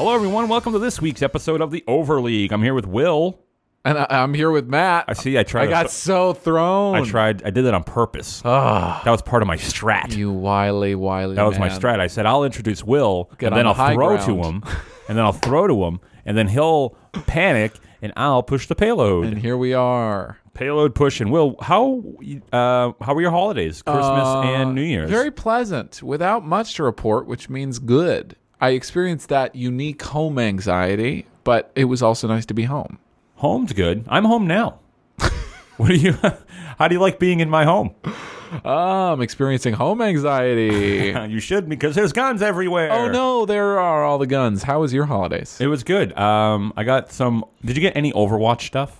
Hello, everyone. Welcome to this week's episode of the Overleague. I'm here with Will. And I'm here with Matt. I see. I got so thrown. I did that on purpose. That was part of my strat. You wily That was my strat. I said, I'll introduce Will, and then I'll throw to him, and then he'll panic, and I'll push the payload. And here we are. Payload push. And Will, how were your holidays, Christmas and New Year's? Very pleasant, without much to report, which means good. I experienced that unique home anxiety, but it was also nice to be home. Home's good. I'm home now. How do you like being in my home? I'm experiencing home anxiety. You should, because there's guns everywhere. Oh no, there are all the guns. How was your holidays? It was good. I got some. Did you get any Overwatch stuff?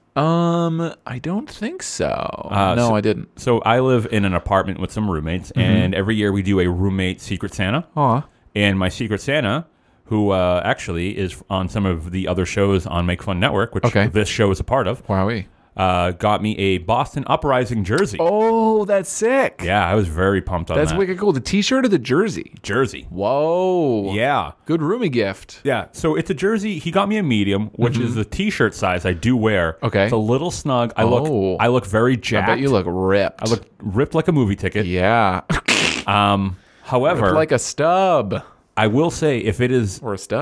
I don't think so. No, I didn't. So I live in an apartment with some roommates, and every year we do a roommate Secret Santa. Aw. And my Secret Santa, who actually is on some of the other shows on Make Fun Network, which this show is a part of, Wowee. Got me a Boston Uprising jersey. Oh, that's sick. Yeah, I was very pumped on that. That's wicked cool. The t-shirt or the jersey? Jersey. Whoa. Yeah. Good roomie gift. Yeah, so it's a jersey. He got me a medium, which is the t-shirt size I do wear. Okay. It's a little snug. I look very jacked. I bet you look ripped. I look ripped like a movie ticket. Yeah. However, Ripped like a stub. I will say if it is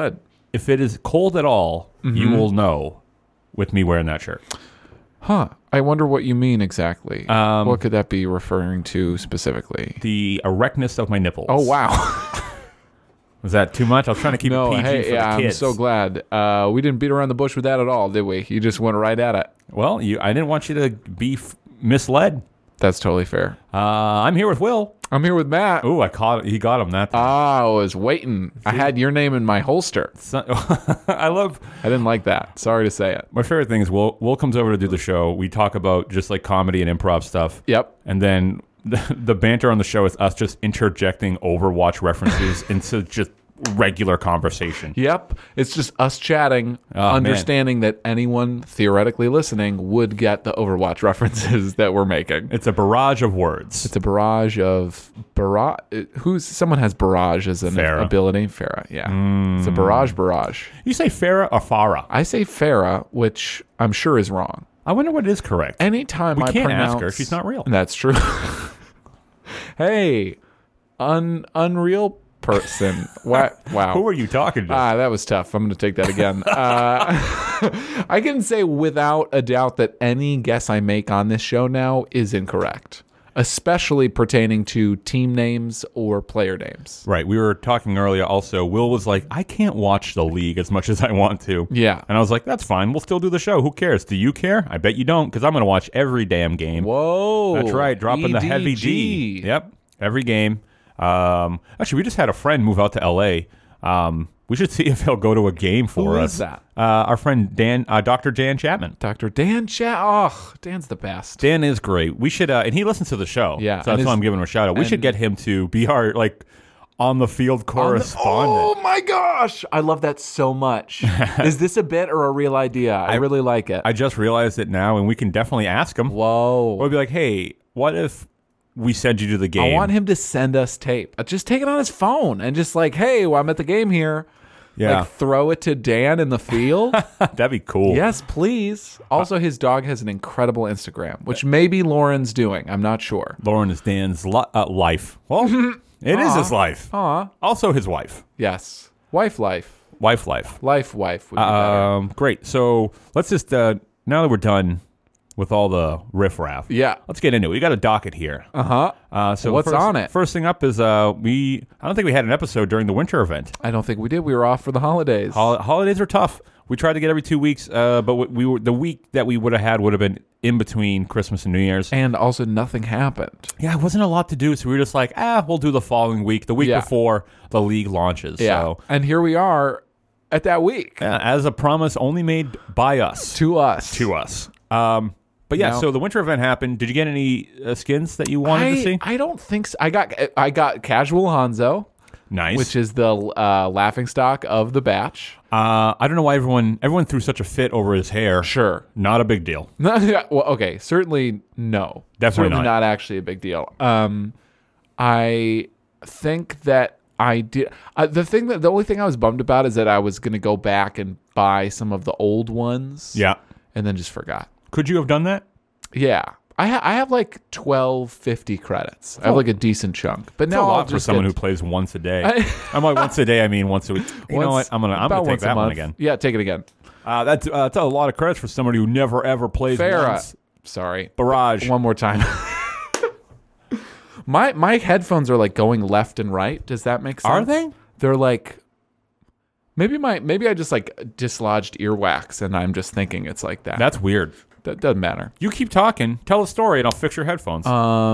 cold at all, you will know with me wearing that shirt. Huh. I wonder what you mean exactly. What could that be referring to specifically? The erectness of my nipples. Oh, wow. Was that too much? I was trying to keep it PG for the kids. I'm so glad. We didn't beat around the bush with that at all, did we? You just went right at it. Well, I didn't want you to be misled. That's totally fair. I'm here with Will. I'm here with Matt. Ooh, he got him that time. I was waiting. See? I had your name in my holster. I didn't like that. Sorry to say it. My favorite thing is Will comes over to do the show. We talk about just like comedy and improv stuff. Yep. And then the banter on the show is us just interjecting Overwatch references into just regular conversation. Yep. It's just us chatting, understanding that anyone theoretically listening would get the Overwatch references that we're making. It's a barrage of words. It's a barrage of someone has barrage as an ability. Farah, yeah. It's a barrage. You say Farah or Farah? I say Farah, which I'm sure is wrong. I wonder what is correct. Anytime we I can't pronounce, ask her. She's not real. That's true. Hey, unreal person. Wow. Who are you talking to? That was tough. I'm going to take that again. I can say without a doubt that any guess I make on this show now is incorrect, especially pertaining to team names or player names. Right. We were talking earlier also. Will was like, I can't watch the league as much as I want to. Yeah. And I was like, that's fine. We'll still do the show. Who cares? Do you care? I bet you don't, because I'm going to watch every damn game. Whoa. That's right. Dropping the heavy D. Yep. Every game. Actually, we just had a friend move out to L.A. We should see if he'll go to a game for us. Who is that? Our friend Dan, Dr. Dan Chapman. Dr. Dan Chapman. Oh, Dan's the best. Dan is great. We should, and he listens to the show. Yeah. So that's why I'm giving him a shout out. We should get him to be our, on the field correspondent. Oh my gosh. I love that so much. Is this a bit or a real idea? I really like it. I just realized it now, and we can definitely ask him. Whoa. We'll be like, hey, what if we send you to the game? I want him to send us tape. Just take it on his phone and just hey, I'm at the game here. Yeah. Throw it to Dan in the field. That'd be cool. Yes, please. Also, his dog has an incredible Instagram, which maybe Lauren's doing. I'm not sure. Lauren is Dan's life. Well, it is his life. Also his wife. Yes. Wife life. Wife life. Life wife would be better. Great. So let's just, now that we're done with all the riffraff. Yeah. Let's get into it. We got a docket here. So what's on it? First thing up is I don't think we had an episode during the winter event. I don't think we did. We were off for the holidays. Holidays are tough. We tried to get every 2 weeks, but the week that we would have been in between Christmas and New Year's. And also nothing happened. Yeah, it wasn't a lot to do, so we were just like, we'll do the following week, the week before the league launches. Yeah. So, and here we are at that week. As a promise only made by us. To us. But yeah, so the winter event happened. Did you get any skins that you wanted to see? I don't think so. I got Casual Hanzo. Nice. Which is the laughing stock of the batch. I don't know why everyone threw such a fit over his hair. Sure. Not a big deal. Well, okay. Certainly no. Definitely certainly not actually a big deal. I think that I did. The only thing I was bummed about is that I was going to go back and buy some of the old ones. Yeah. And then just forgot. Could you have done that? Yeah. I have like 1250 credits. I have like a decent chunk. But That's now a lot I'll for just someone who plays once a day. I'm like once a day. I mean once a week. You know what? I'm gonna take that one again. Yeah, take it again. That's a lot of credits for somebody who never ever plays once. Sorry. Barrage. One more time. My headphones are like going left and right. Does that make sense? Are they? They're like maybe I just like dislodged earwax and I'm just thinking it's like that. That's weird. That doesn't matter. You keep talking. Tell a story, and I'll fix your headphones.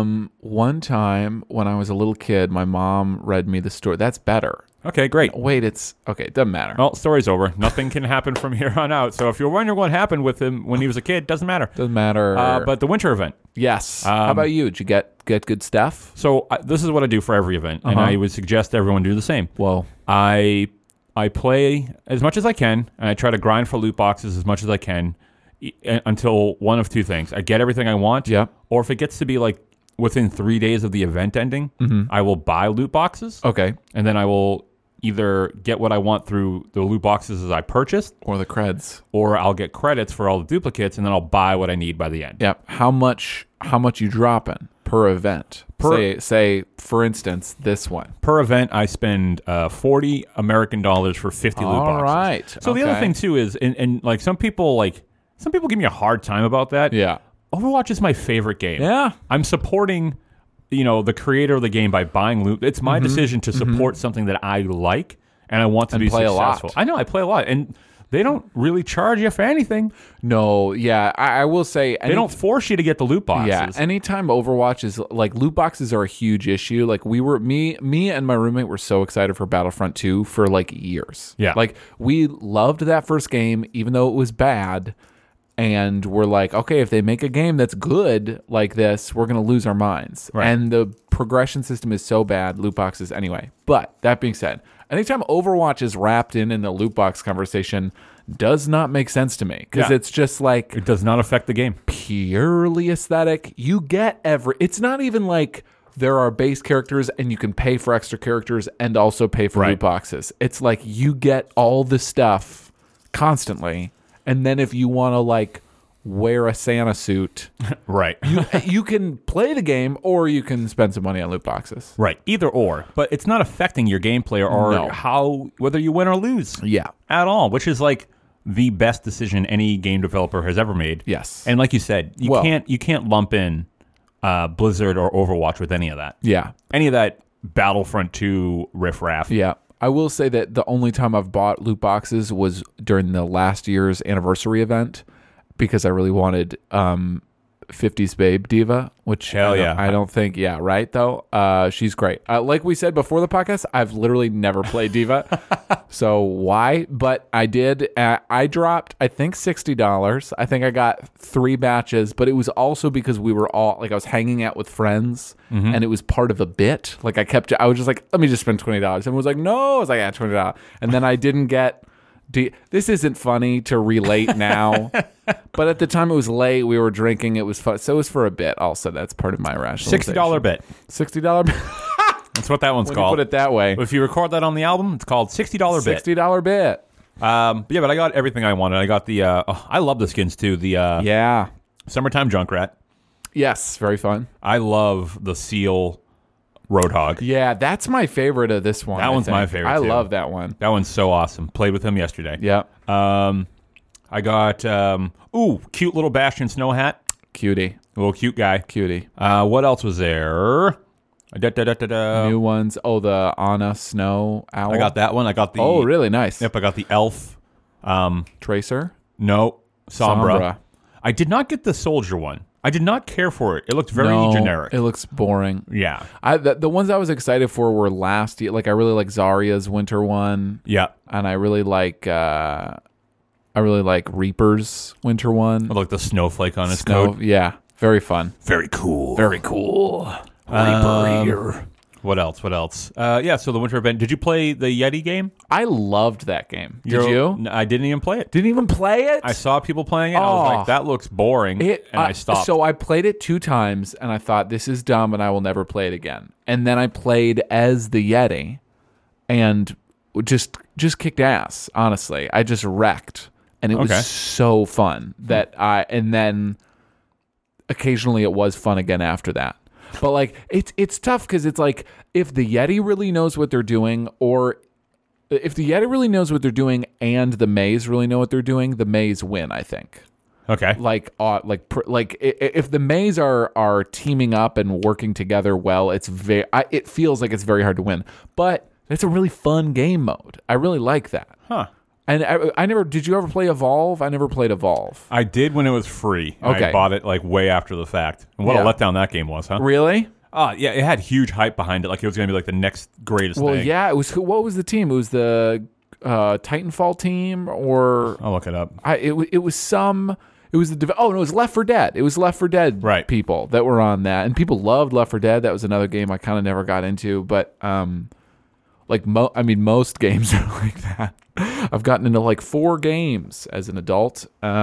One time when I was a little kid, my mom read me the story. That's better. Okay, great. Wait, it's okay. It doesn't matter. Well, story's over. Nothing can happen from here on out. So if you're wondering what happened with him when he was a kid, doesn't matter. Doesn't matter. But the winter event. Yes. How about you? Did you get good stuff? So this is what I do for every event, and I would suggest everyone do the same. Whoa. I play as much as I can, and I try to grind for loot boxes as much as I can until one of two things. I get everything I want, or if it gets to be like within 3 days of the event ending, I will buy loot boxes. Okay. And then I will either get what I want through the loot boxes as I purchased, or the creds, or I'll get credits for all the duplicates, and then I'll buy what I need by the end. Yep. How much you dropping per event? Say for instance, this one. Per event, I spend $40 American for 50 loot boxes. All right. So the other thing too is, and like some people give me a hard time about that. Yeah. Overwatch is my favorite game. Yeah. I'm supporting, the creator of the game by buying loot. It's my decision to support something that I like and I want to be play successful. a lot. I know I play a lot, and they don't really charge you for anything. No, yeah, I will say They don't force you to get the loot boxes. Yeah, anytime Overwatch is like loot boxes are a huge issue. Like me and my roommate were so excited for Battlefront 2 for like years. Yeah, like we loved that first game, even though it was bad. And we're like, okay, if they make a game that's good like this, we're going to lose our minds. Right. And the progression system is so bad, loot boxes anyway. But that being said, anytime Overwatch is wrapped in the loot box conversation does not make sense to me. Because it's just like... It does not affect the game. Purely aesthetic. You get It's not even like there are base characters and you can pay for extra characters and also pay for loot boxes. It's like you get all the stuff constantly. And then if you want to like wear a Santa suit, right, you can play the game or you can spend some money on loot boxes. Right, either or. But it's not affecting your gameplay or whether you win or lose. Yeah, at all. Which is like the best decision any game developer has ever made. Yes, and like you said, you can't lump in Blizzard or Overwatch with any of that. Yeah, any of that Battlefront 2 riffraff. Yeah. I will say that the only time I've bought loot boxes was during the last year's anniversary event because I really wanted 50s Babe Diva, which I don't think, right, though? She's great. Like we said before the podcast, I've literally never played Diva. So why? But I did. I dropped, I think, $60. I think I got 3 batches, but it was also because we were all, like I was hanging out with friends and it was part of a bit. Like I was just like, let me just spend $20. Everyone was like, no. I was like, yeah, $20. And then I didn't get... This isn't funny to relate now, but at the time it was late. We were drinking. It was fun. So it was for a bit. Also, that's part of my rationalization. $60 bit. $60 bit. That's what that one's called. Put it that way. If you record that on the album, it's called $60 bit. $60 bit. But I got everything I wanted. I got the. I love the skins too. The Summertime Junkrat. Yes, very fun. I love the Seal Roadhog. Yeah, that's my favorite of this one. That one's my favorite, I too. love that one. That one's so awesome. Played with him yesterday. Yeah. I got, cute little Bastion Snow Hat. Cutie. A little cute guy. Cutie. What else was there? New ones. Oh, the Anna Snow Owl. I got that one. I got the... Oh, really nice. Yep, I got the Elf. Tracer? No. Sombra. I did not get the Soldier one. I did not care for it. It looked very generic. It looks boring. Yeah. The ones I was excited for were last year. Like I really like Zarya's winter one. Yeah. And I really like Reaper's winter one. With like the snowflake on its coat. Yeah. Very fun. Very cool. Very cool. Reaper here. What else? So the winter event. Did you play the Yeti game? I loved that game. Did you? I didn't even play it. Didn't even play it? I saw people playing it. And I was like, that looks boring. And I stopped. So I played it 2 times and I thought, this is dumb and I will never play it again. And then I played as the Yeti and just kicked ass. Honestly, I just wrecked, and it was so fun and then occasionally it was fun again after that. But like it's tough because it's like if the Yeti really knows what they're doing, or if the Yeti really knows what they're doing and the Maze really know what they're doing, the Maze win, I think. Okay. If the Maze are teaming up and working together well, it feels like it's very hard to win. But it's a really fun game mode. I really like that. Huh. And I never. Did you ever play Evolve? I never played Evolve. I did when it was free. Okay. I bought it like way after the fact. And what a letdown that game was, huh? Really? Yeah, it had huge hype behind it. Like it was going to be like the next greatest thing. Well, yeah. It was. What was the team? It was the Titanfall team, or I'll look it up. It was it was Left 4 Dead. It was Left 4 Dead people that were on that, and people loved Left 4 Dead. That was another game I kind of never got into, but most games are like that. I've gotten into like 4 games as an adult.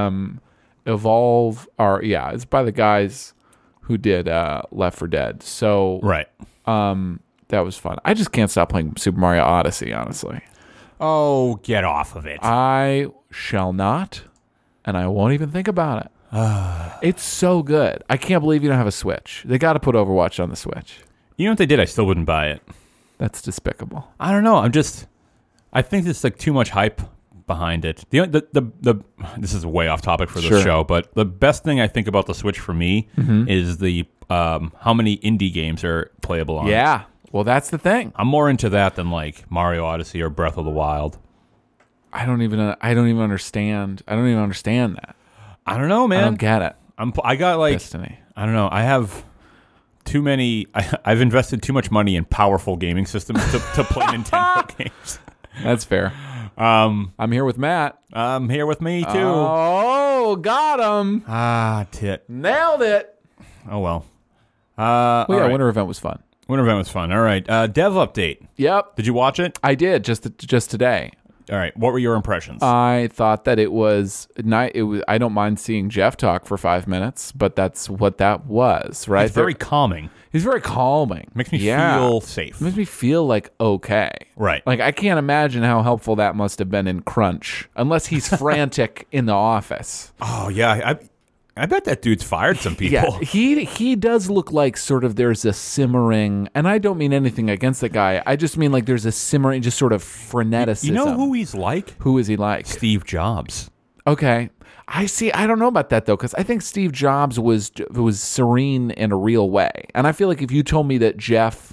Evolve it's by the guys who did Left 4 Dead. So that was fun. I just can't stop playing Super Mario Odyssey, honestly. Oh, get off of it. I shall not, and I won't even think about it. It's so good. I can't believe you don't have a Switch. They got to put Overwatch on the Switch. You know what they did? I still wouldn't buy it. That's despicable. I don't know. I think there's like too much hype behind it. This is way off topic for this show, but the best thing I think about the Switch for me is the how many indie games are playable on it. Yeah. Well, that's the thing. I'm more into that than like Mario Odyssey or Breath of the Wild. I don't even understand. I don't even understand that. I don't know, man. I don't get it. I got like Destiny. I don't know. I have too many. I've invested too much money in powerful gaming systems to play Nintendo games. That's fair. I'm here with Matt. Here with me too. Oh, got him. Tit. Nailed it. Oh well. Right. Winter event was fun. Winter event was fun. All right. Dev update. Yep. Did you watch it? I did just today. All right. What were your impressions? I thought that it was nice. I don't mind seeing Jeff talk for 5 minutes, but that's what that was, right? It's very calming. He's very calming. Makes me feel safe. Makes me feel like okay. Right. Like I can't imagine how helpful that must have been in Crunch, unless he's frantic in the office. Oh yeah. I bet that dude's fired some people. Yeah, he does look like sort of there's a simmering, and I don't mean anything against the guy. I just mean like there's a simmering, just sort of freneticism. You know who he's like? Who is he like? Steve Jobs. Okay. I don't know about that though, because I think Steve Jobs was serene in a real way. And I feel like if you told me that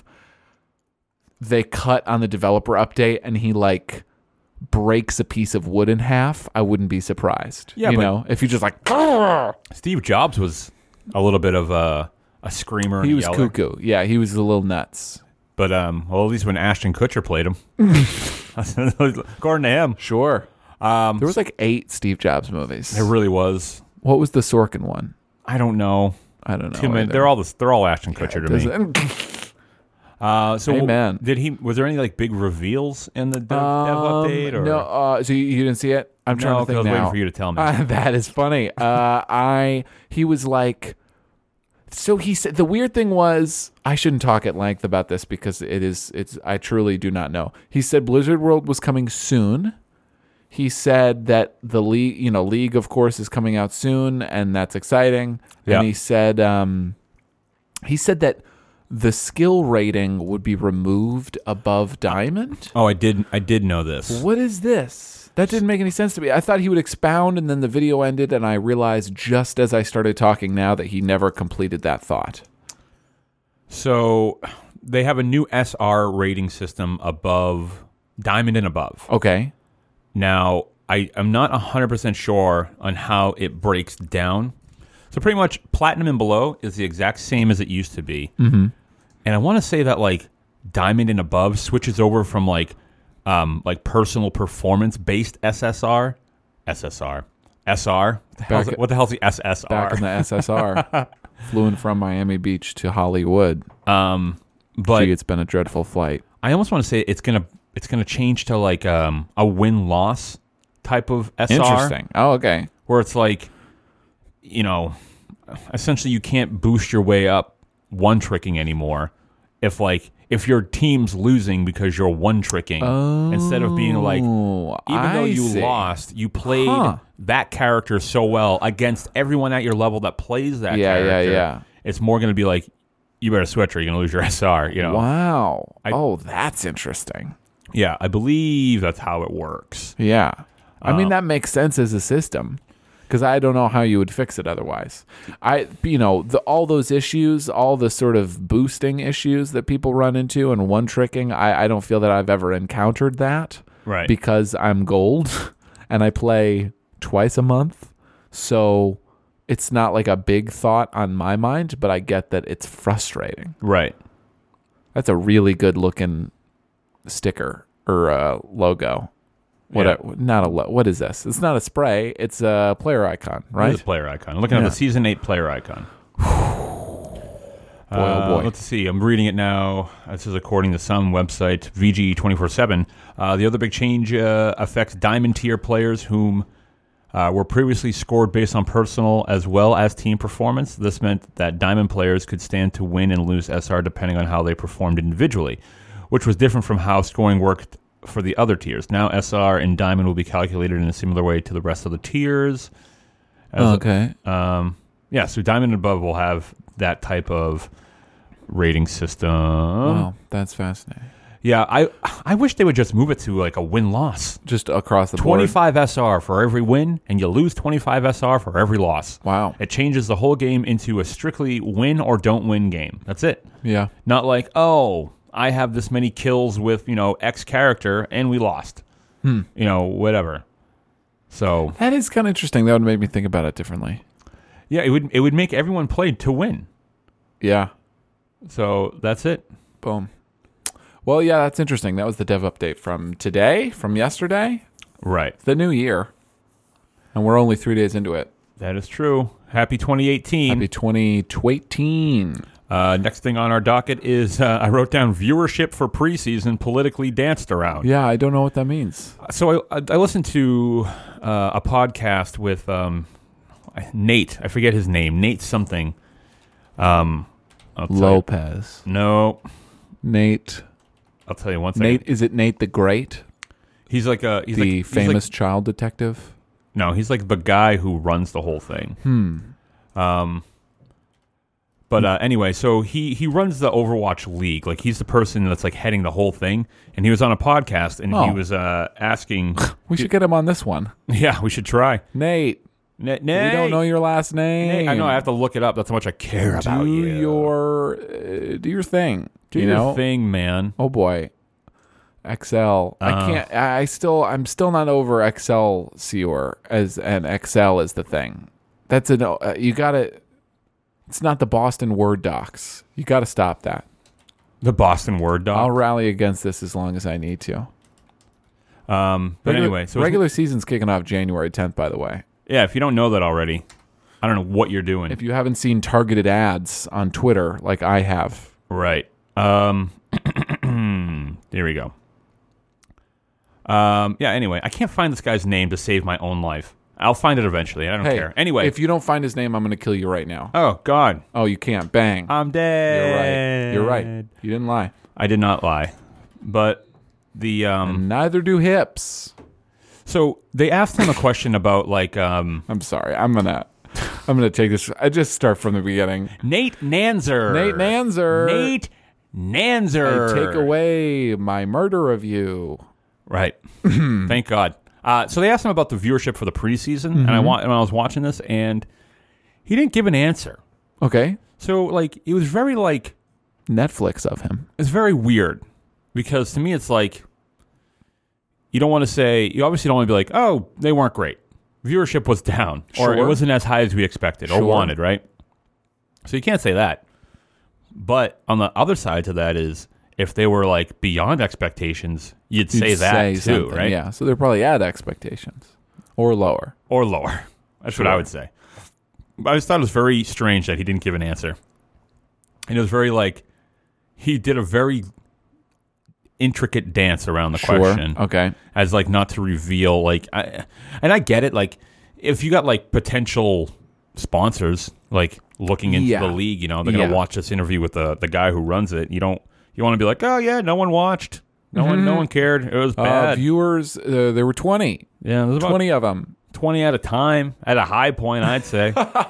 they cut on the developer update and he like breaks a piece of wood in half, I wouldn't be surprised. Yeah, if you just like Steve Jobs was a little bit of a screamer. And he was yeller. cuckoo. Yeah, he was a little nuts. But at least when Ashton Kutcher played him, according to him, sure. There was like 8 Steve Jobs movies. There really was. What was the Sorkin one? I don't know. Too many. They're all Ashton Kutcher to me. So Amen. Was there any like big reveals in the dev update? Or? No. So you didn't see it? I'm trying to think I was now. waiting for you to tell me. That is funny. He was like, so he said, the weird thing was, I shouldn't talk at length about this because I truly do not know. He said Blizzard World was coming soon. He said that the League of course is coming out soon, and that's exciting. Yeah. And he said that the skill rating would be removed above Diamond. Oh, I did know this. What is this? That didn't make any sense to me. I thought he would expound, and then the video ended, and I realized just as I started talking now that he never completed that thought. So they have a new SR rating system above Diamond and above. Okay. Now, I'm not 100% sure on how it breaks down. So pretty much Platinum and below is the exact same as it used to be. Mm-hmm. And I want to say that like Diamond and above switches over from like personal performance based SR. SR. What the hell's the SSR? Back in the SSR. Flew in from Miami Beach to Hollywood. But it's been a dreadful flight. I almost want to say it's gonna change to like a win-loss type of SR. Interesting. Oh, okay. Where it's like, essentially you can't boost your way up one tricking anymore. if your team's losing because you're one tricking instead of being like, even though you lost, you played that character so well against everyone at your level that plays that character. Yeah. It's more going to be like, you better switch or you're going to lose your SR. You know? Wow. That's interesting. Yeah, I believe that's how it works. Yeah. I mean, that makes sense as a system because I don't know how you would fix it otherwise. All those issues, all the sort of boosting issues that people run into and one tricking, I don't feel that I've ever encountered that. Right. Because I'm gold and I play twice a month. So it's not like a big thought on my mind, but I get that it's frustrating. Right. That's a really good looking sticker or logo. What is this? It's not a spray. It's a player icon, right? It's a player icon. I'm looking at the Season 8 player icon. Boy. Let's see. I'm reading it now. This is according to some website, VG247. The other big change affects Diamond tier players whom were previously scored based on personal as well as team performance. This meant that Diamond players could stand to win and lose SR depending on how they performed individually, which was different from how scoring worked for the other tiers. Now SR and Diamond will be calculated in a similar way to the rest of the tiers. So Diamond and above will have that type of rating system. Wow, that's fascinating. Yeah, I wish they would just move it to like a win-loss. Just across the board. 25 SR for every win, and you lose 25 SR for every loss. Wow. It changes the whole game into a strictly win or don't win game. That's it. Yeah. Not like, I have this many kills with, X character, and we lost. Whatever. So that is kind of interesting. That would make me think about it differently. Yeah, it would make everyone play to win. Yeah. So that's it. Boom. Well, yeah, that's interesting. That was the dev update from today, from yesterday. Right. The new year. And we're only 3 days into it. That is true. Happy 2018. Happy 2018. Next thing on our docket is I wrote down viewership for preseason politically danced around. Yeah, I don't know what that means. So I listened to a podcast with Nate. I forget his name. Nate something. Lopez. No. Nate. I'll tell you one second. Nate, is it Nate the Great? He's like the famous child detective. No, he's like the guy who runs the whole thing. But anyway, so he runs the Overwatch League. Like he's the person that's like heading the whole thing. And he was on a podcast and he was asking. We should get him on this one. Yeah, we should try. Nate. Nate. We don't know your last name. Nate, I know. I have to look it up. That's how much I care about you. Do your thing. Do your thing, man. Oh boy. Excel. I'm still not over Excelsior as an Excel is the thing. That's you gotta. It's not the Boston Word docs. You got to stop that. The Boston Word docs? I'll rally against this as long as I need to. Anyway. So regular season's kicking off January 10th, by the way. Yeah, if you don't know that already, I don't know what you're doing. If you haven't seen targeted ads on Twitter like I have. Right. There we go. Anyway, I can't find this guy's name to save my own life. I'll find it eventually. I don't care. Anyway. If you don't find his name, I'm going to kill you right now. Oh, God. Oh, you can't. Bang. I'm dead. You're right. You didn't lie. I did not lie. But the... And neither do hips. So they asked him a question about like... I'm sorry. I'm gonna take this... I just start from the beginning. Nate Nanzer. I take away my murder of you. Right. Thank God. So they asked him about the viewership for the preseason, and I was watching this, and he didn't give an answer. Okay. So like it was very like Netflix of him. It's very weird because to me it's like you don't want to say, you obviously don't want to be like, oh, they weren't great. Viewership was down, or it wasn't as high as we expected or wanted, right? So you can't say that. But on the other side to that is, if they were like beyond expectations, you'd say that too, right? Yeah. So they're probably at expectations or lower. That's what I would say. But I just thought it was very strange that he didn't give an answer. And it was very like, he did a very intricate dance around the question. Okay. As like not to reveal and I get it. Like if you got like potential sponsors like looking into the league, they're going to watch this interview with the guy who runs it. You don't You want to be like, oh yeah, no one watched. No one cared. It was bad. Viewers, there were 20. Yeah, there's about 20 of them. 20 at a time, at a high point, I'd say.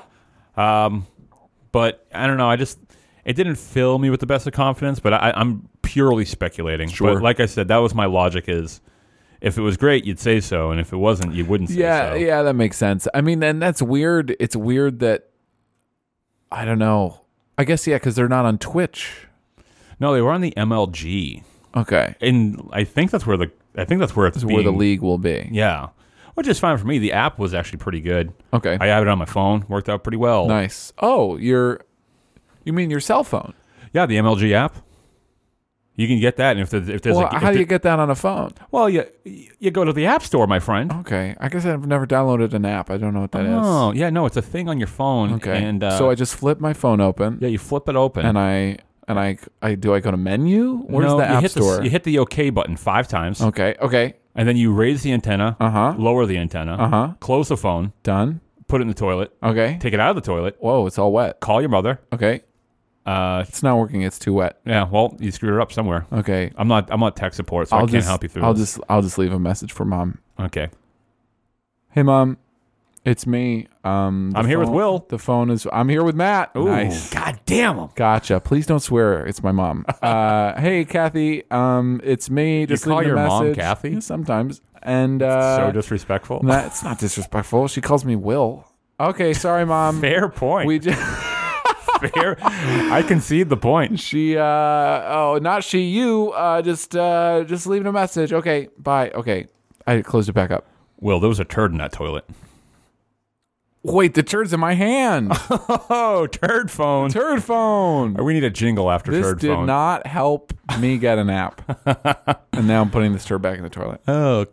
But I don't know. It didn't fill me with the best of confidence, but I'm purely speculating. Sure. But like I said, that was my logic is if it was great, you'd say so. And if it wasn't, you wouldn't say so. Yeah, that makes sense. I mean, and that's weird. It's weird that, I don't know. I guess, yeah, because they're not on Twitch. No, they were on the MLG. Okay. And I think that's where where the league will be. Yeah. Which is fine for me. The app was actually pretty good. Okay. I have it on my phone. Worked out pretty well. Nice. Oh, you mean your cell phone? Yeah, the MLG app. You can get that, and if there's how do you get that on a phone? Well, you go to the App Store, my friend. Okay, I guess I've never downloaded an app. I don't know what that is. Oh, yeah, no, it's a thing on your phone. Okay, and so I just flip my phone open. Yeah, you flip it open, and I do I go to menu? Where's the App Store? You hit the OK button 5 times. Okay, and then you raise the antenna. Lower the antenna. Close the phone. Done. Put it in the toilet. Okay. Take it out of the toilet. Whoa, it's all wet. Call your mother. Okay. It's not working. It's too wet. Yeah. Well, you screwed it up somewhere. Okay. I'm not tech support, so I can't help you through this. I'll just leave a message for Mom. Okay. Hey, Mom. It's me. I'm here with Will. The phone is. I'm here with Matt. Ooh, nice. God damn him. Gotcha. Please don't swear. It's my mom. Hey, Kathy. It's me. Just you call your message. mom Kathy? Yeah, sometimes. And so disrespectful. It's not disrespectful. She calls me Will. Okay, sorry, Mom. Fair point. We just fair. I concede the point. She. Not she. You. Just leaving a message. Okay. Bye. Okay. I closed it back up. Will, there was a turd in that toilet. Wait, the turd's in my hand. Oh, turd phone. Turd phone. We need a jingle after turd phone. This did not help me get a nap. And now I'm putting this turd back in the toilet. Oh.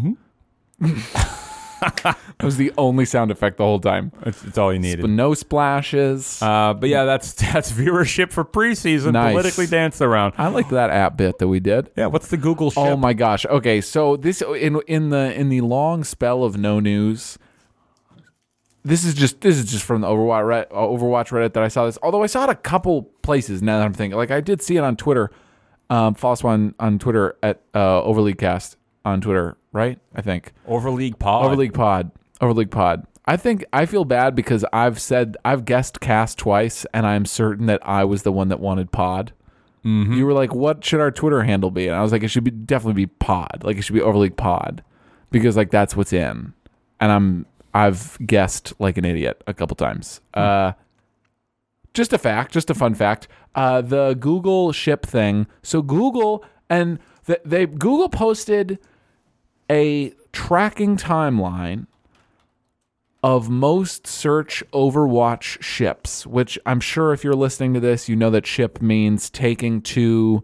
That was the only sound effect the whole time. It's all you needed. No splashes. But yeah, that's viewership for preseason. Nice. Politically danced around. I like that app bit that we did. Yeah, what's the Google ship? Oh my gosh. Okay, so this in the long spell of no news. This is just from the Overwatch Reddit that I saw this. Although I saw it a couple places now that I'm thinking. Like I did see it on Twitter. Follow us on Twitter at Overleaguecast on Twitter, right? I think. Overleague Pod. I feel bad because I've guessed cast twice and I'm certain that I was the one that wanted pod. Mm-hmm. You were like, what should our Twitter handle be? And I was like, it should definitely be pod. Like it should be Overleague Pod. Because like that's what's in. And I've guessed like an idiot a couple times. Just a fun fact. The Google ship thing. So Google Google posted a tracking timeline of most search Overwatch ships, which I'm sure if you're listening to this, you know that ship means taking two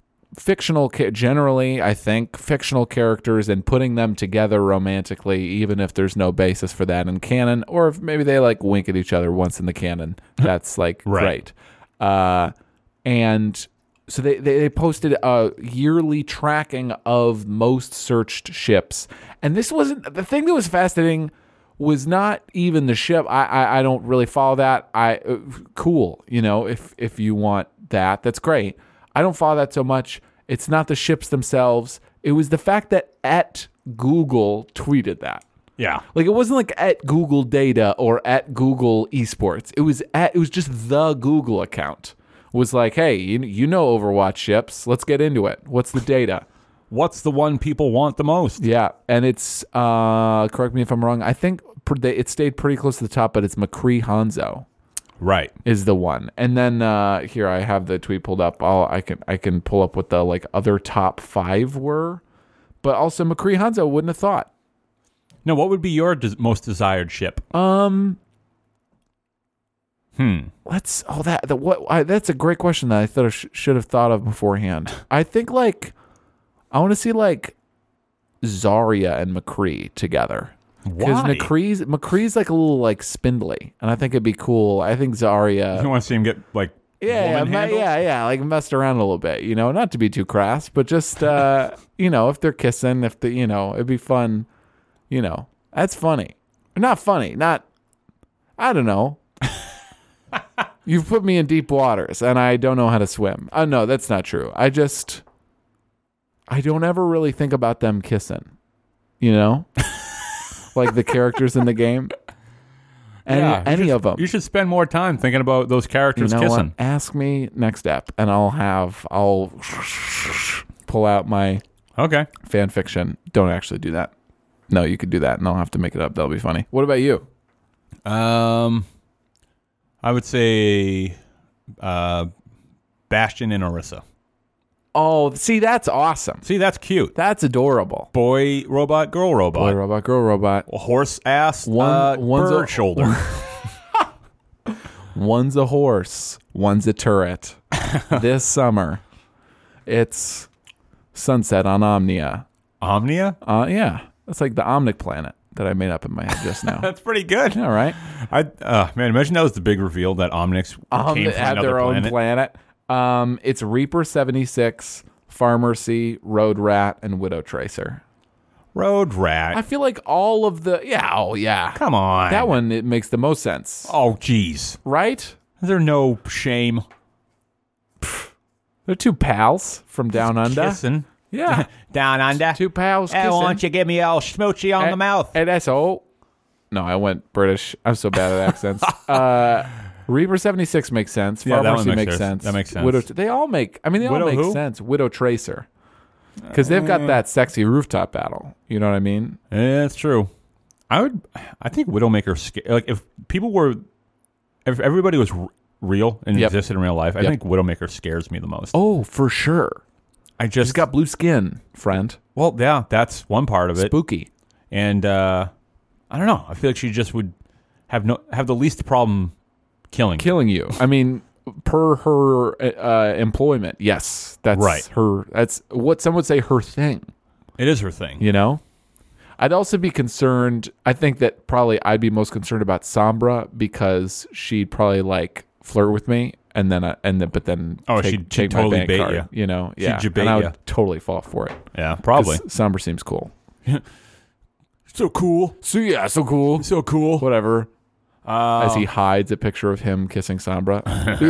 generally, I think, fictional characters and putting them together romantically, even if there's no basis for that in canon, or if maybe they like wink at each other once in the canon. That's like right. Great. And so they posted a yearly tracking of most searched ships. And this wasn't the thing that was fascinating was not even the ship. I don't really follow that. Cool, if you want that, that's great. I don't follow that so much. It's not the ships themselves. It was the fact that @Google tweeted that. Yeah. Like it wasn't like @Google Data or @Google Esports. It was just the Google account. Was like, hey, you know Overwatch ships. Let's get into it. What's the data? What's the one people want the most? Yeah, and it's correct me if I'm wrong. I think it stayed pretty close to the top, but it's McCree Hanzo. Right. Is the one. And then here I have the tweet pulled up. I can pull up what the like other top 5 were. But also McCree Hanzo wouldn't have thought. No, what would be your most desired ship? That's a great question that I thought I should have thought of beforehand. I think like I want to see like Zarya and McCree together. Because McCree's like a little like spindly, and I think it'd be cool. I think Zarya. You want to see him get like like messed around a little bit, not to be too crass, but just if they're kissing, it'd be fun, that's funny, not funny, not I don't know. You've put me in deep waters, and I don't know how to swim. No, that's not true. I don't ever really think about them kissing, you know? Like the characters in the game. Any of them. You should spend more time thinking about those characters kissing. What? Ask me next ep, and I'll pull out my fan fiction. Don't actually do that. No, you could do that, and I'll have to make it up. That'll be funny. What about you? I would say Bastion and Orisa. Oh, see, that's awesome. See, that's cute. That's adorable. Boy robot, girl robot. Boy robot, girl robot. Horse ass, one's bird shoulder. One's a horse, one's a turret. This summer, it's sunset on Omnia. Omnia? Yeah. That's like the Omnic planet that I made up in my head just now. That's pretty good. All right. Man, imagine that was the big reveal that Omnics came from had another their own planet. It's Reaper 76, Pharmacy, Road Rat, and Widow Tracer. Road Rat. I feel like all of the yeah. Come on. That one, it makes the most sense. Oh, geez. Right? Is there no shame? They're two pals from down under. Kissing. Yeah. Down under. Two pals kissing. Hey, why don't you give me all smoochy on the mouth? And that's all. No, I went British. I'm so bad at accents. Reaper 76 makes sense. Yeah, that Pharmacy one makes sense. That makes sense. They all make Widow make who? sense. Widow Tracer. Because they've got that sexy rooftop battle. You know what I mean? Yeah, that's true. I think Widowmaker, like if everybody was real and existed in real life, I think Widowmaker scares me the most. Oh, for sure. She's got blue skin, friend. Well, yeah, that's one part of it. Spooky. And I don't know. I feel like she just would have the least problem killing you. I mean, per her employment, yes, that's right. That's what some would say her thing. It is her thing. You know. I'd also be concerned. I think that probably I'd be most concerned about Sombra because she'd probably like flirt with me. And then she'd take totally my bank bait card, you know, She'd and I would totally fall for it. Yeah, probably. Sombra seems cool. So cool. So cool. So cool. Whatever. As he hides a picture of him kissing Sombra.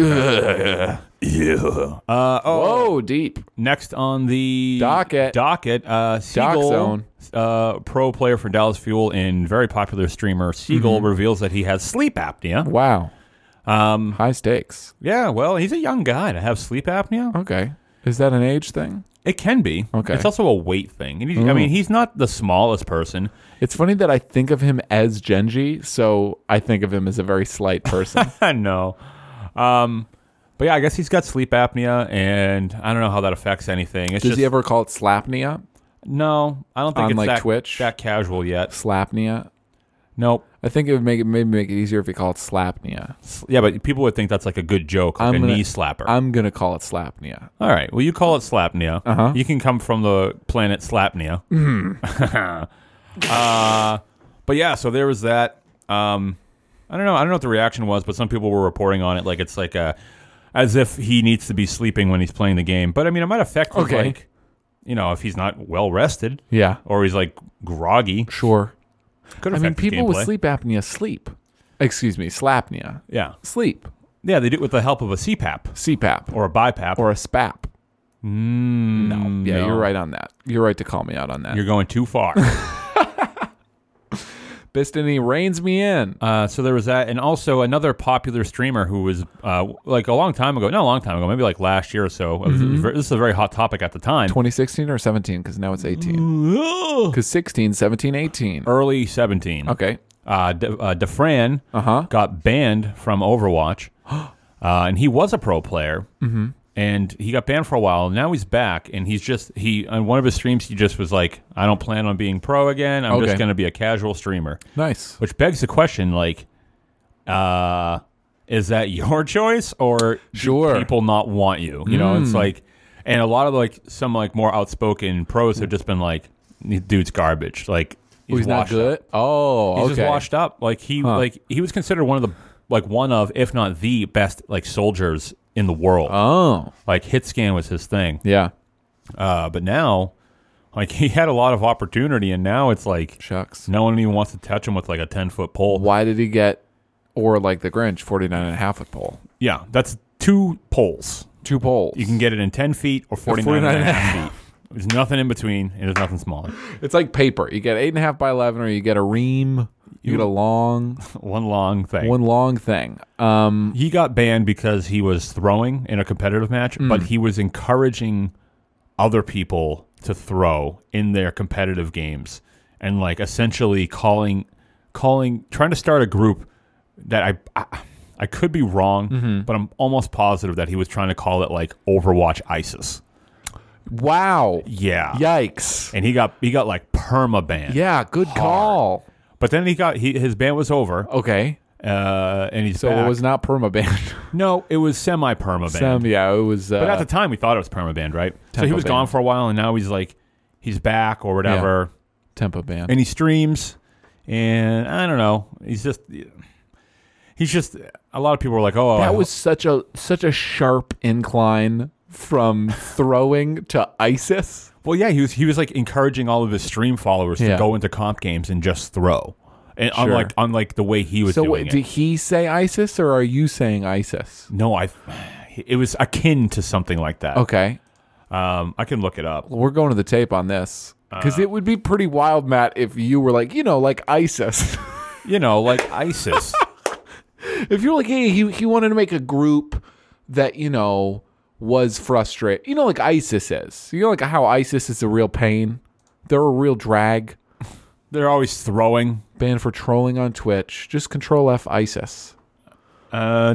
Yeah. Whoa, deep. Next on the docket, Siegel, pro player for Dallas Fuel and very popular streamer, Siegel reveals that he has sleep apnea. Wow. High stakes. Yeah, well, he's a young guy to have sleep apnea. Okay. Is that an age thing? It can be. Okay. It's also a weight thing. And I mean, he's not the smallest person. It's funny that I think of him as Genji, so I think of him as a very slight person. No. But yeah, I guess he's got sleep apnea, and I don't know how that affects anything. Does he ever call it slapnea? No, I don't think on it's like Twitch? that casual yet. Slapnea? Nope. I think it would maybe make it easier if we call it slapnea. Yeah, but people would think that's like a good joke, like knee slapper. I'm going to call it slapnea. All right. Well, you call it slapnea. Uh-huh. You can come from the planet Slapnea. But yeah, so there was that. I don't know what the reaction was, but some people were reporting on it like it's like as if he needs to be sleeping when he's playing the game. But I mean, it might affect him, like, if he's not well rested. Yeah. Or he's like groggy. Sure. Could affect his people gameplay. with sleep apnea sleep. Excuse me, slapnea. Yeah. Sleep. Yeah, they do it with the help of a CPAP. CPAP. Or a BiPAP. Or a SPAP. No. Yeah, you're right on that. You're right to call me out on that. You're going too far. Bistany reins me in. So there was that. And also another popular streamer who was like not a long time ago, maybe like last year or so. This is a very hot topic at the time. 2016 or 17? Because now it's 18. Because 16, 17, 18. Early 17. Okay. Defran got banned from Overwatch. And he was a pro player. Mm-hmm. And he got banned for a while. Now he's back, and on one of his streams, he just was like, I don't plan on being pro again. I'm just going to be a casual streamer. Nice. Which begs the question, like, is that your choice, or do people not want you? You know, it's like, and a lot of like some like more outspoken pros have just been like, dude's garbage. Like, he's not good. Up. Oh, he's just washed up. Like he was considered one of, if not the best like soldiers in the world. Oh. Like hit scan was his thing. Yeah. But now, like, he had a lot of opportunity, and now it's like, shucks, no one even wants to touch him with like a 10-foot pole. Why did he get, or like the Grinch, 49.5-foot pole? Yeah, that's 2 poles. 2 poles. You can get it in 10 feet or 49 and a half feet. There's nothing in between, and there's nothing smaller. It's like paper. You get 8.5 by 11, or you get a ream. You get a long... One long thing. One long thing. He got banned because he was throwing in a competitive match, but he was encouraging other people to throw in their competitive games and like essentially trying to start a group that I could be wrong, but I'm almost positive that he was trying to call it like Overwatch ISIS. Wow. Yeah. Yikes. And he got like perma banned. Yeah, good call. But then his ban was over. Okay. And he's So back. it was not permabanned. No, it was semi-perma banned. Yeah, it was. But at the time, we thought it was perma-banned, right? So he was gone for a while, and now he's back or whatever. Yeah. Tempo banned. And he streams, and I don't know. He's just. A lot of people were like, "Oh, that was such a sharp incline from throwing to ISIS." Well, yeah, he was like encouraging all of his stream followers to go into comp games and just throw, and unlike the way he was doing it. Did he say ISIS or are you saying ISIS? No, it was akin to something like that. Okay. I can look it up. Well, we're going to the tape on this because it would be pretty wild, Matt, if you were like, like ISIS. Like ISIS. If you're like, hey, he wanted to make a group that, was frustrated. Like ISIS is. Like how ISIS is a real pain. They're a real drag. They're always throwing. Banned for trolling on Twitch. Just Control F ISIS. Yeah,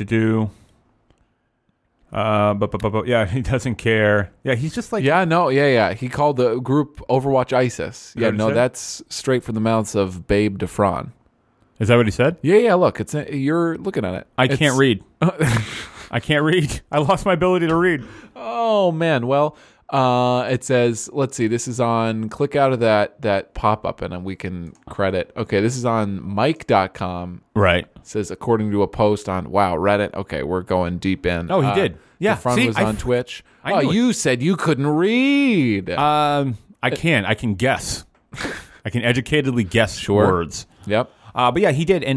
he doesn't care. Yeah, he's just like... Yeah. He called the group Overwatch ISIS. Yeah, no, said? that's straight from the mouths of Babe Defron. Is that what he said? Yeah, look, you're looking at it. I can't read. I can't read. I lost my ability to read. Oh, man. Well, it says, let's see, this is on, click out of that pop-up and then we can credit. Okay, this is on Mike.com. Right. It says, according to a post on, Reddit. Okay, we're going deep in. Oh, he did. Yeah. The front was on Twitch. knew you said you couldn't read. I can. I can guess. I can educatedly guess words. Yep. But yeah, he did. And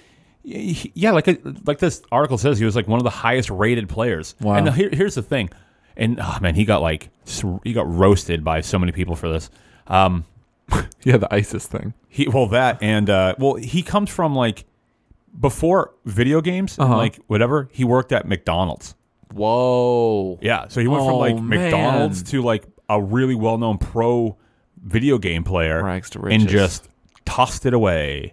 like this article says, he was like one of the highest rated players. Wow. And here's the thing. And man, he got roasted by so many people for this. Yeah, the ISIS thing. He comes from like before video games and like whatever. He worked at McDonald's. Whoa. Yeah, so he went from like McDonald's to like a really well-known pro video game player, rags to riches, and just tossed it away.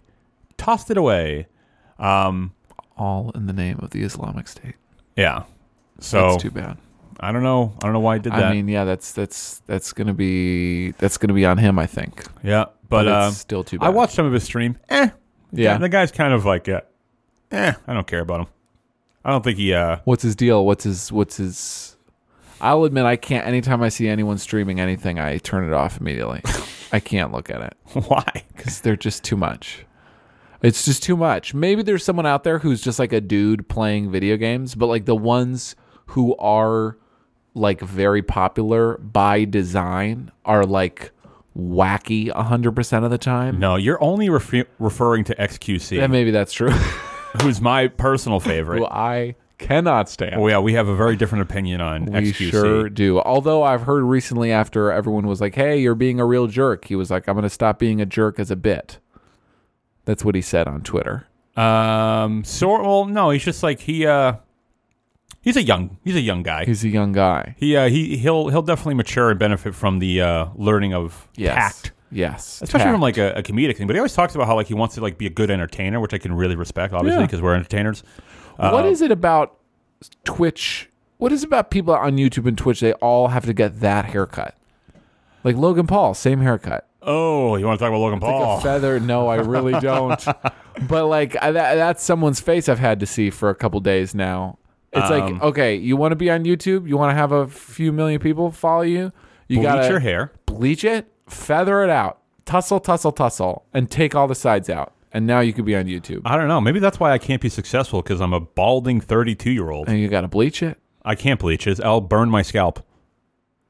All in the name of the Islamic State. Yeah. So that's too bad. I don't know why he did that. I mean, yeah, that's gonna be on him, I think. Yeah, but it's still too bad. I watched some of his stream. Yeah, the guy's kind of like, I don't care about him. I don't think he. What's his deal? What's his? I'll admit, I can't. Anytime I see anyone streaming anything, I turn it off immediately. I can't look at it. Why? Because they're just too much. It's just too much. Maybe there's someone out there who's just like a dude playing video games, but like the ones who are like very popular by design are like wacky 100% of the time. No, you're only referring to XQC. Yeah, maybe that's true. Who's my personal favorite. Who I cannot stand. Well, yeah, we have a very different opinion on XQC. We sure do. Although I've heard recently after everyone was like, hey, you're being a real jerk. He was like, I'm going to stop being a jerk as a bit. That's what he said on Twitter. No, he's just like he's a young guy. He's a young guy. He'll definitely mature and benefit from the learning of tact. Yes, especially from like a comedic thing. But he always talks about how like he wants to like be a good entertainer, which I can really respect, obviously, because we're entertainers. What is it about Twitch? What is it about people on YouTube and Twitch? They all have to get that haircut. Like Logan Paul, same haircut. Oh, you want to talk about Logan Paul? Like a feather? No, I really don't. But like that's someone's face I've had to see for a couple days now. It's like, okay, you want to be on YouTube? You want to have a few million people follow you? You got to bleach your hair, bleach it, feather it out, tussle, and take all the sides out. And now you could be on YouTube. I don't know. Maybe that's why I can't be successful, because I'm a balding 32-year-old. And you got to bleach it. I can't bleach it. I'll burn my scalp.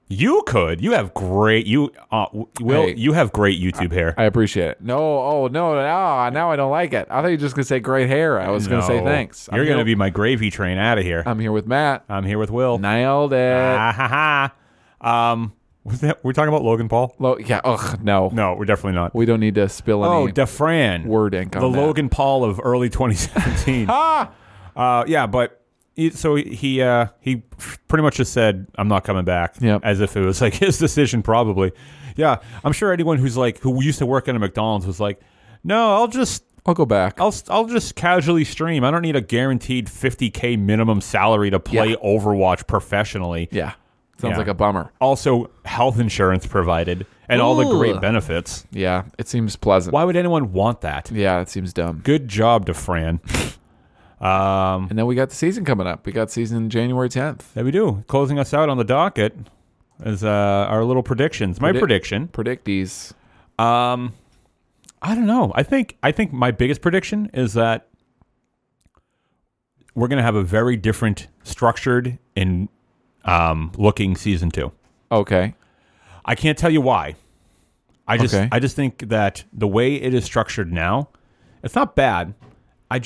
You could. You have great. You Will. Hey, you have great YouTube hair. I appreciate it. No, no, now I don't like it. I thought you were just gonna say great hair. I was gonna say thanks. You're gonna be my gravy train out of here. I'm here with Matt. I'm here with Will. Nailed it. Ah, ha, ha. We're talking about Logan Paul. Yeah. Ugh. No. No, we're definitely not. We don't need to spill any DeFran. word ink on the that. Logan Paul of early 2017. Yeah, but he pretty much just said, I'm not coming back. Yep. As if it was like his decision, probably. Yeah, I'm sure anyone who used to work at a McDonald's was like, no, I'll go back. I'll just casually stream. I don't need a guaranteed $50K minimum salary to play Overwatch professionally. Yeah. Sounds like a bummer. Also, health insurance provided and all the great benefits. Yeah, it seems pleasant. Why would anyone want that? Yeah, it seems dumb. Good job, DeFran. And then we got the season coming up. We got season January 10th. There we do. Closing us out on the docket is our little predictions. My prediction. Predictees. I don't know. I think my biggest prediction is that we're going to have a very different structured and looking season 2. Okay. I can't tell you why. I just think that the way it is structured now, it's not bad. I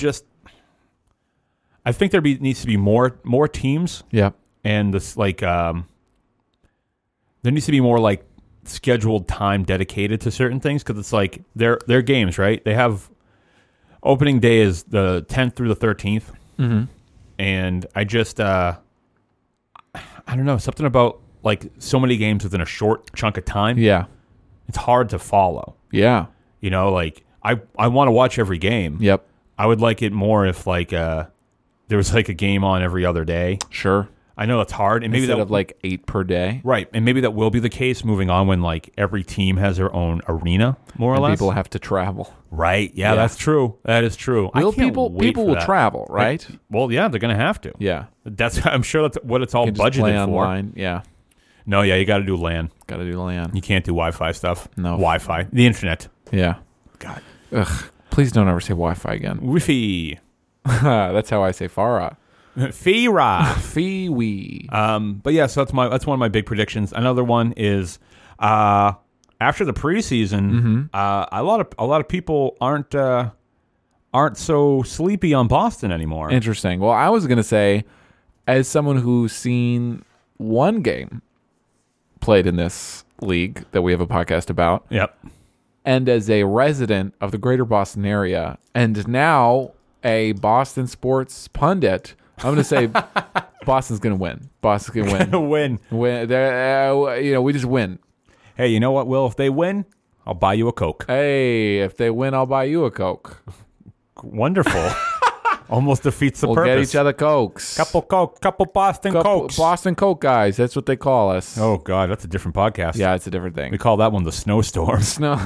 think there needs to be more teams. Yeah. And this there needs to be more like scheduled time dedicated to certain things, because it's like they're games, right? They have opening day is the 10th through the 13th. Mm-hmm. And I just I don't know, something about like so many games within a short chunk of time. Yeah. It's hard to follow. Yeah. You know, like I want to watch every game. Yep. I would like it more if like there was like a game on every other day. Sure. I know it's hard, and maybe instead of like 8 per day. Right, and maybe that will be the case moving on when like every team has their own arena, more or less. People have to travel. Right. Yeah, that's true. That is true. People will travel, right? Well, yeah, they're gonna have to. Yeah. I'm sure that's what it's all you can just play budgeted for. online. Yeah. No, yeah, you got to do LAN. Got to do LAN. You can't do Wi-Fi stuff. No. Wi-Fi, the internet. Yeah. God. Ugh. Please don't ever say Wi-Fi again. Wi-Fi. That's how I say Farah. Fee-ra. Fee-wee. But yeah, so that's one of my big predictions. Another one is after the preseason, a lot of people aren't so sleepy on Boston anymore. Interesting. Well, I was gonna say, as someone who's seen one game played in this league that we have a podcast about, Yep. and as a resident of the greater Boston area, and now a Boston sports pundit, I'm going to say Boston's going to win. Boston's going to win. Win. We just win. Hey, you know what, Will? If they win, I'll buy you a Coke. Hey, if they win, I'll buy you a Coke. Wonderful. Almost defeats the we'll purpose. We'll get each other Cokes. Couple Boston Cokes. Boston Coke guys. That's what they call us. Oh, God. That's a different podcast. Yeah, it's a different thing. We call that one the Snowstorm.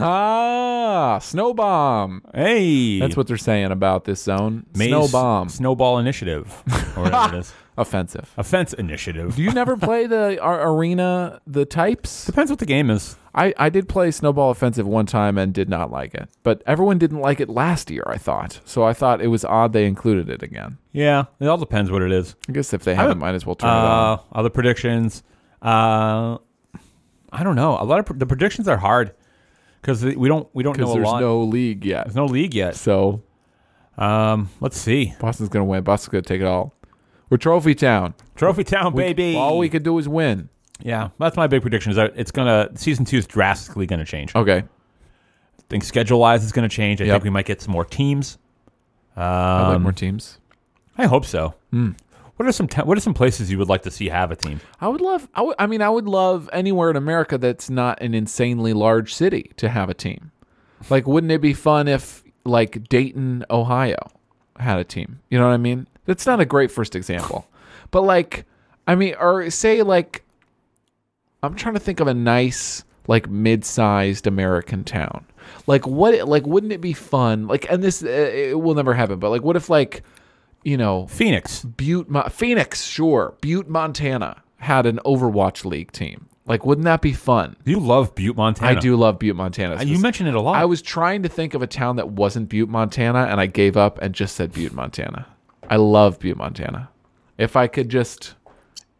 Snow bomb. Hey. That's what they're saying about this zone. Snow bomb. Snowball Initiative. Or whatever it is. Offensive. Offense Initiative. Do you never play the arena, the types? Depends what the game is. I did play Snowball Offensive one time and did not like it. But everyone didn't like it last year, I thought. So I thought it was odd they included it again. Yeah, it all depends what it is. I guess if they haven't, might as well turn it on. Other predictions. I don't know. A lot of the predictions are hard because we don't know a lot. Because there's no league yet. There's no league yet. So let's see. Boston's going to win. Boston's going to take it all. We're Trophy Town. Trophy Town, baby. All we could do is win. Yeah, that's my big prediction. Is that season 2 is drastically going to change. Okay. I think schedule-wise is going to change. I think we might get some more teams. I'd like more teams. I hope so. What are some places you would like to see have a team? I would love anywhere in America that's not an insanely large city to have a team. Like, wouldn't it be fun if like Dayton, Ohio had a team? You know what I mean? That's not a great first example. But like, I mean, or say like, I'm trying to think of a nice like mid-sized American town. Like what? Like wouldn't it be fun? Like, and this it will never happen. But like, what if like, you know, Phoenix, sure, Butte, Montana had an Overwatch League team. Like, wouldn't that be fun? You love Butte, Montana. I do love Butte, Montana. You mention it a lot. I was trying to think of a town that wasn't Butte, Montana, and I gave up and just said Butte, Montana. I love Butte, Montana. If I could just,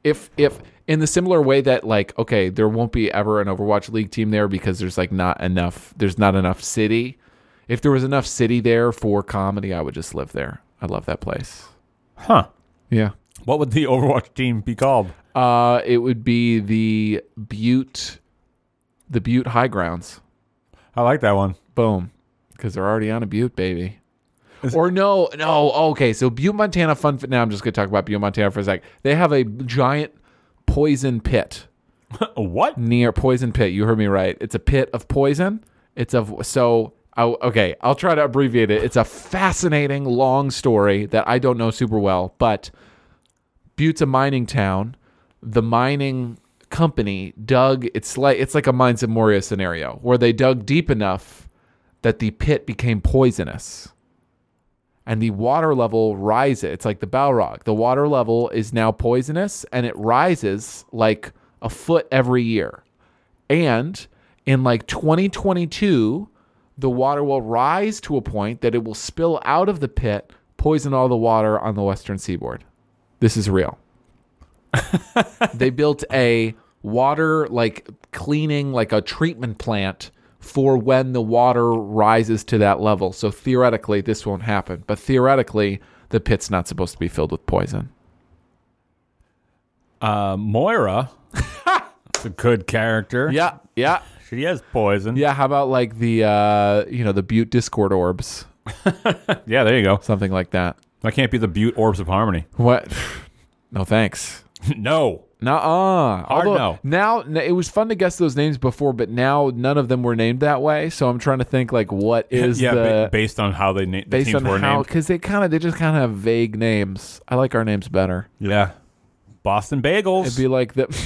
if in the similar way that like, okay, there won't be ever an Overwatch League team there because there's not enough city. If there was enough city there for comedy, I would just live there. I love that place. Huh. Yeah. What would the Overwatch team be called? It would be the Butte High Grounds. I like that one. Boom. Because they're already on a Butte, baby. No. Okay, so Butte, Montana, now I'm just going to talk about Butte, Montana for a sec. They have a giant poison pit. What? Near poison pit. You heard me right. It's a pit of poison. I'll try to abbreviate it. It's a fascinating, long story that I don't know super well, but Butte's a mining town. The mining company dug, it's like a Mines of Moria scenario, where they dug deep enough that the pit became poisonous. And the water level rises. It's like the Balrog. The water level is now poisonous, and it rises like a foot every year. And in like 2022, the water will rise to a point that it will spill out of the pit, poison all the water on the western seaboard. This is real. They built a water like cleaning, like a treatment plant for when the water rises to that level. So theoretically, this won't happen. But theoretically, the pit's not supposed to be filled with poison. Moira. That's a good character. Yeah. She has poison. Yeah, how about like the Butte Discord orbs? Yeah, there you go. Something like that. That can't be the Butte Orbs of Harmony. What? No, thanks. No. Nuh-uh. Although, now it was fun to guess those names before, but now none of them were named that way. So I'm trying to think like what is based on how the teams were named. Because they just kind of have vague names. I like our names better. Yeah. Boston Bagels. It'd be like the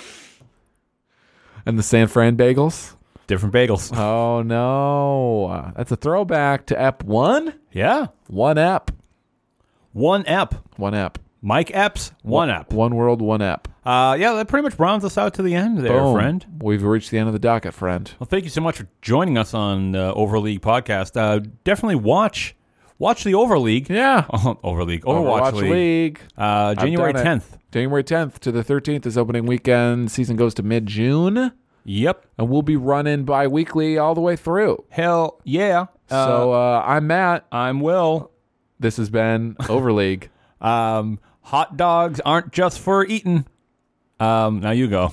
and the San Fran Bagels. Different bagels. Oh no, that's a throwback to Ep 1. Yeah. One Ep. One Ep. Mike Epps, one Ep. One world, one Ep. Yeah, that pretty much rounds us out to the end there, Boom. friend. We've reached the end of the docket, friend. Well, thank you so much for joining us on the Overleague podcast. Definitely watch the Overleague. Yeah. Overwatch League. January 10th. January 10th to the 13th is opening weekend. Season goes to mid-June. Yep. And we'll be running bi-weekly all the way through. Hell yeah. So I'm Matt. I'm Will. This has been Overleague. Hot dogs aren't just for eating. Now you go.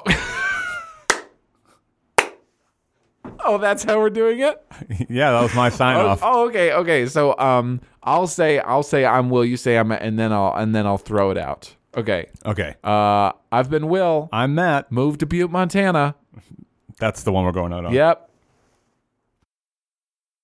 Oh, that's how we're doing it? Yeah, that was my sign off. Oh, okay. So I'll say I'm Will, you say I'm Matt, and then I'll throw it out. Okay. I've been Will. I'm Matt. Move to Butte, Montana. That's the one we're going out on. Yep.